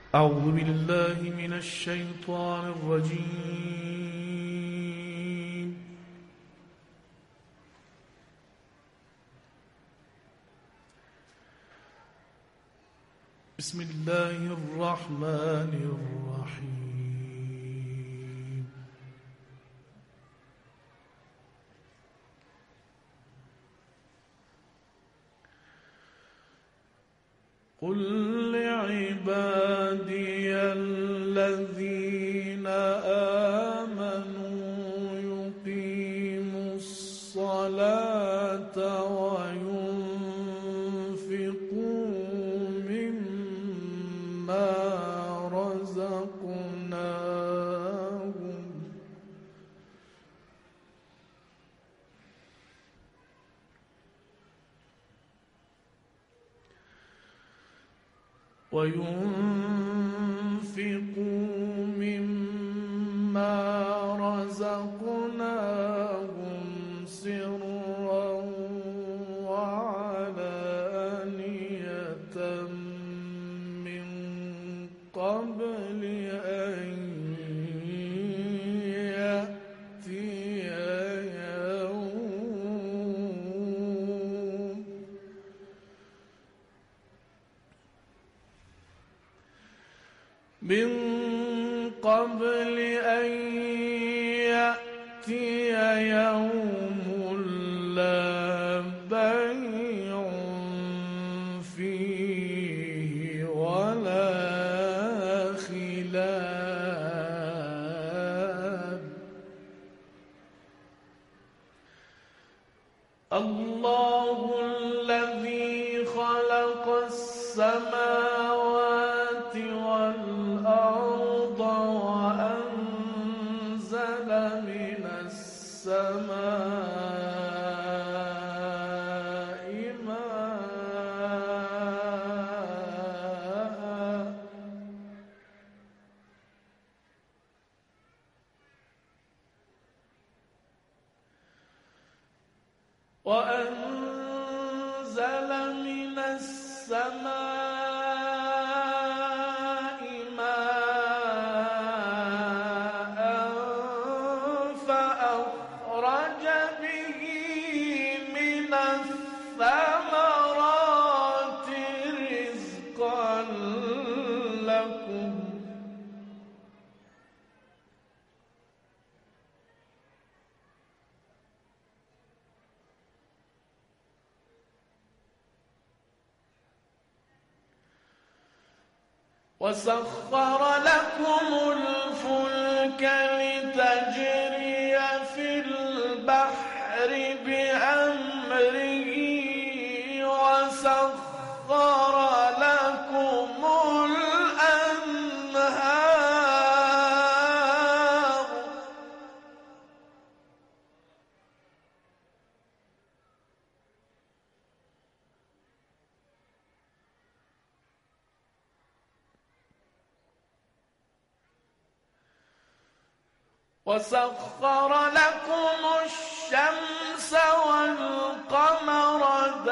أعوذ بالله من الشيطان الرجيم. بسم الله الرحمن الرحيم. قل لعبادي الذين آمنوا يقيموا الصلاة وينفقوا مما رزقناهم سرا وعلانية من قبل أن يأتي يوم لا بيع فيه ولا خلال. الله الذي خلق السماوات والأرض وأنزل من السماء ماء فأخرج به من الثمرات رزقا لكم وسخر لكم الفلك لتجري في البحر بأمره وسخر لكم الأنهار وسخر لكم الشمس والقمر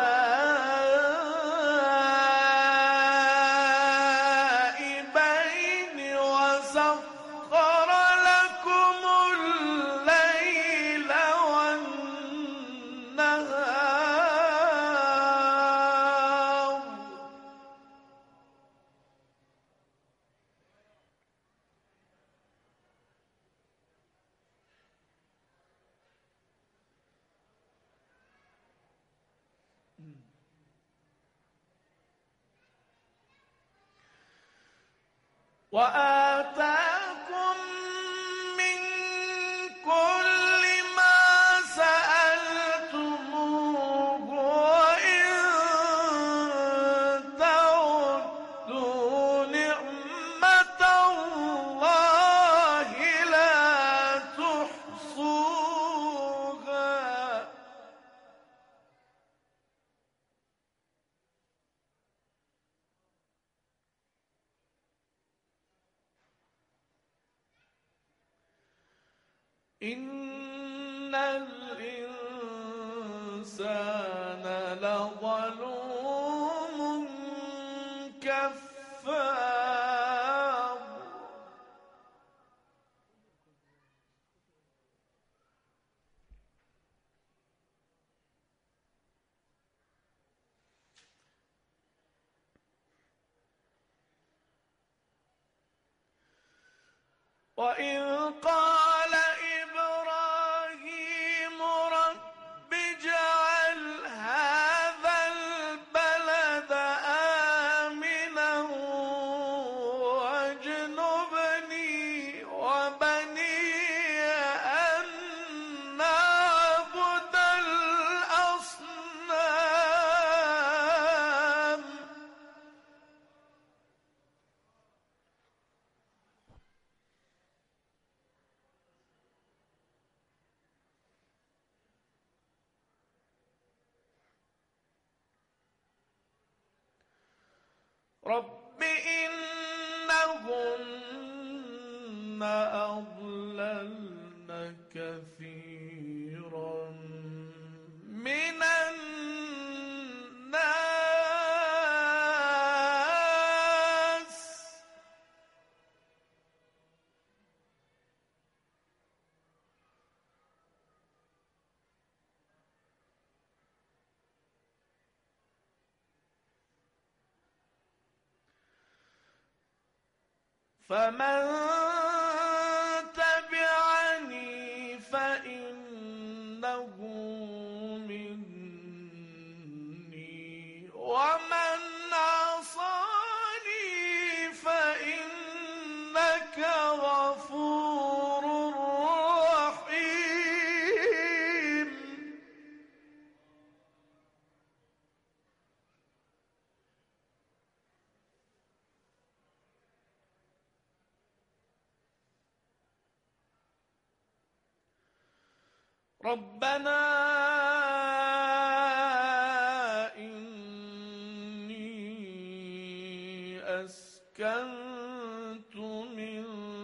دائبين وسخر لكم الليل والنهار وآتاكم من كل ما سألتموه وإن تعدوا نعمة الله لا تحصوها إن الإنسان لظلوم كفار. وإذ قال إبراهيم رب اجعل هذا البلد آمنا واجنبني وبني أن نعبد الأصنام. رب إنهن أضللن كثيرا من الناس فمن تبعني فإنه مني ومن عصاني فإنك غفور رحيم. ربنا إني أسكنت من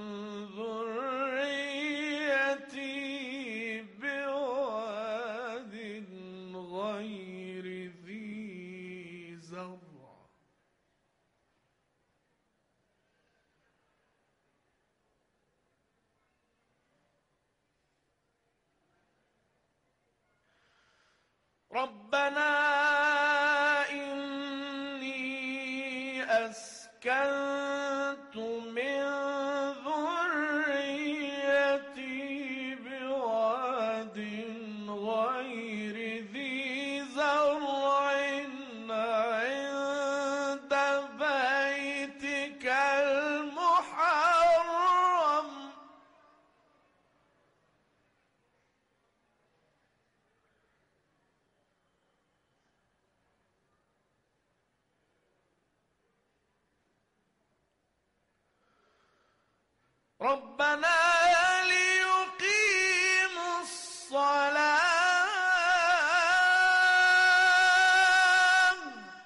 ذريتي بواد غير ذي زرع ربنا إني أسكنت من ذريتي بواد غير ذي زرع عند بيتك المحرم ربنا ليقيموا الصلاة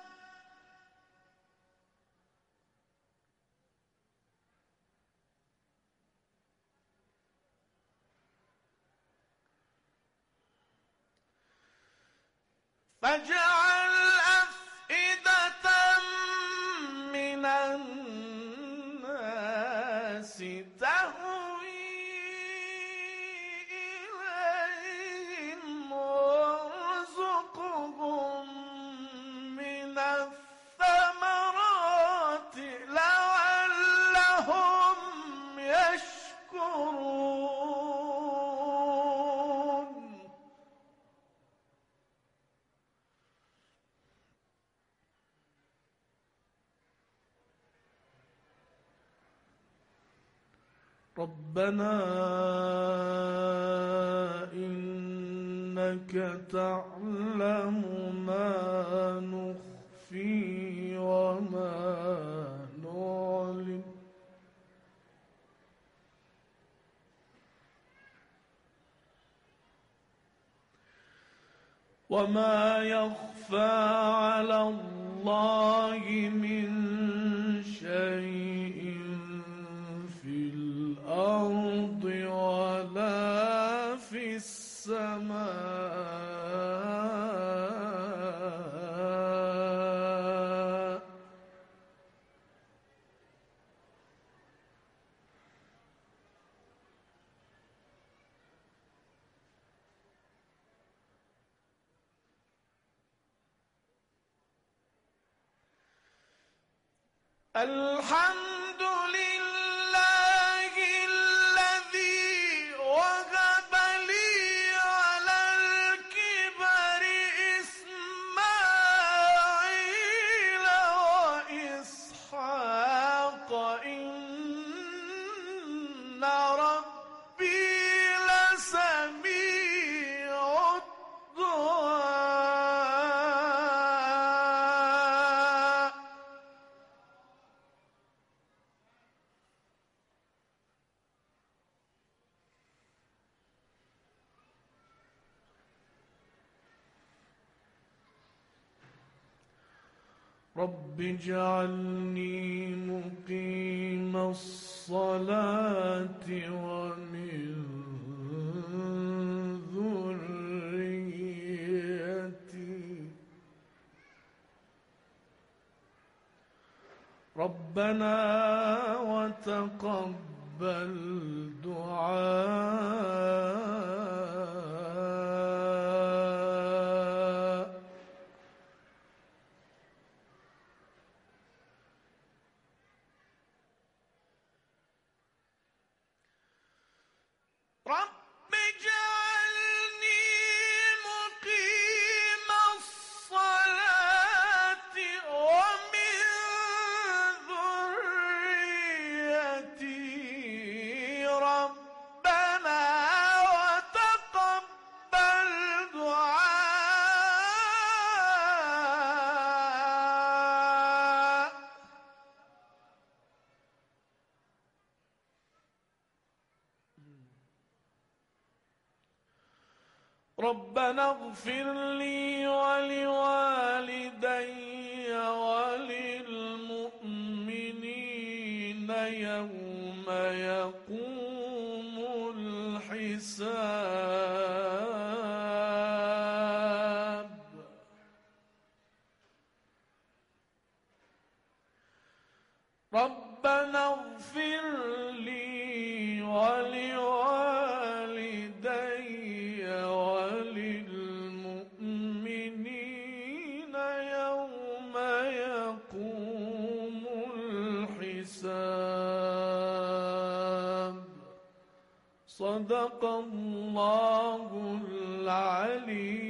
فاجعل أفئدة من الناس تهوي إليهم وارزقهم من الثمرات لعلهم يشكرون. ربنا إنك تعلم ما نخفي وما نعلن وما يخفى على الله من شيء في الأرض ولا في السماء. الحمد لله رب اجعلني مقيم الصلاة ومن ذريتي ربنا وتقبل دعاء رب اجعلني مقيم الصلاة ومن ذريتي ربنا وتقبل دعاء ربنا اغفر لي ولوالدي وللمؤمنين يوم يقوم الحساب ربنا اغفر لي ولوالدي وللمؤمنين يوم يقوم الحساب صدق الله العلي